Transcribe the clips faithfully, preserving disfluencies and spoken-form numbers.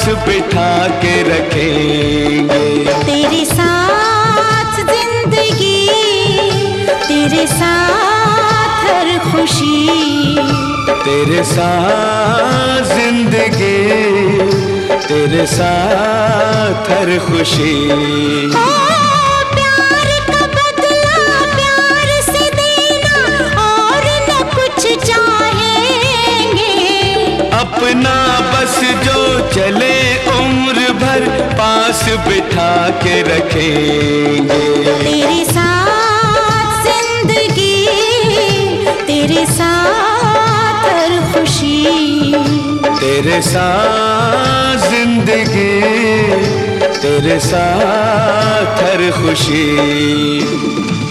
बिठा के रखेंगे। तेरे साथ जिंदगी, तेरे साथ हर खुशी, तेरे साथ जिंदगी, तेरे साथ हर खुशी। ओ प्यार का बदला प्यार से देना, और न कुछ चाहेंगे। अपना बस जो चले उम्र भर पास बिठा के रखेंगे। तेरे साथ जिंदगी, तेरे साथ हर खुशी, तेरे साथ जिंदगी, तेरे साथ हर खुशी।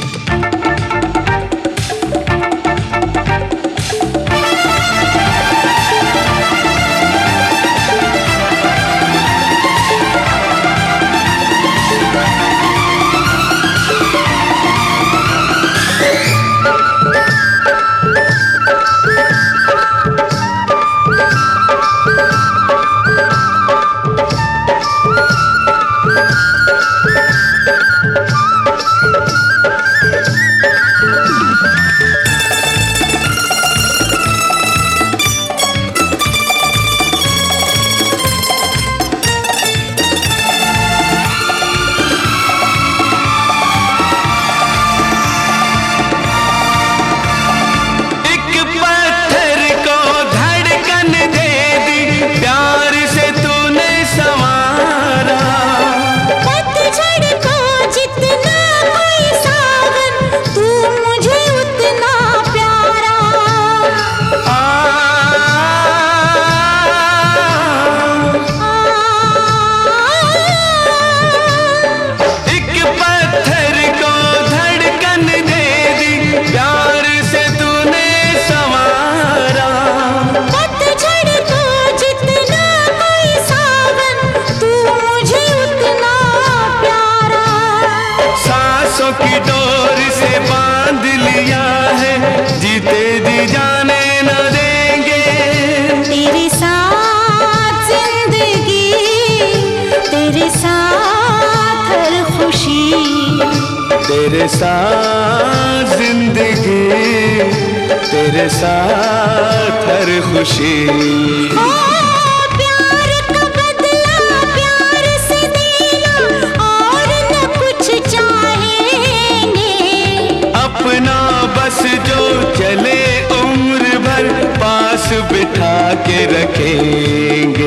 की डोर से बांध लिया है, जीते जी जाने न देंगे। तेरे साथ जिंदगी, तेरे साथ हर खुशी, तेरे साथ जिंदगी, तेरे साथ हर खुशी। बस जो चले उम्र भर पास बिठा के रखेंगे।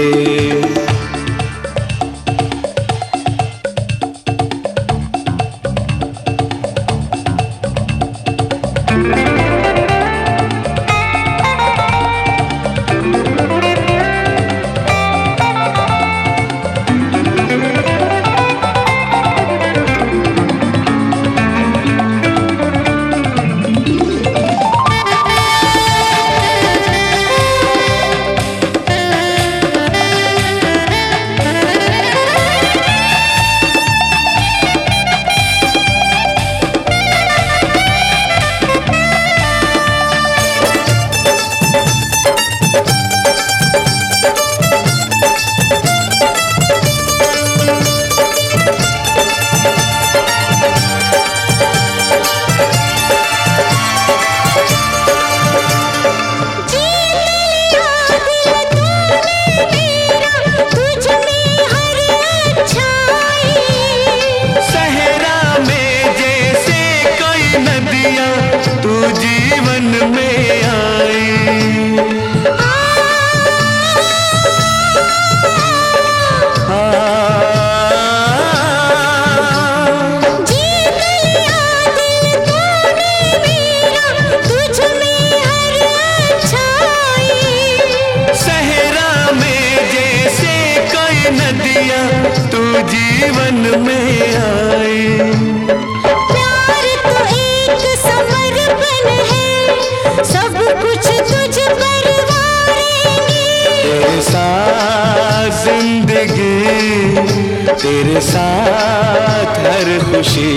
जीवन में आई। प्यार तो एक समर्पण है, सब कुछ तुझ पर वारेंगे। तेरे साथ जिंदगी, तेरे साथ हर खुशी,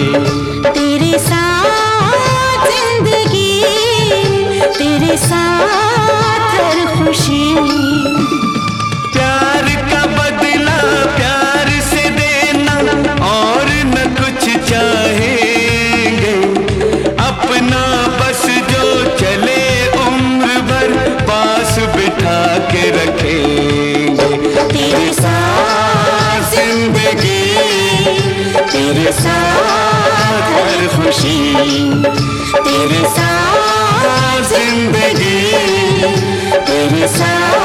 तेरे साथ जिंदगी, तेरे साथ हर खुशी। प्यार का तेरे साथ जिंदगी, तेरे साथ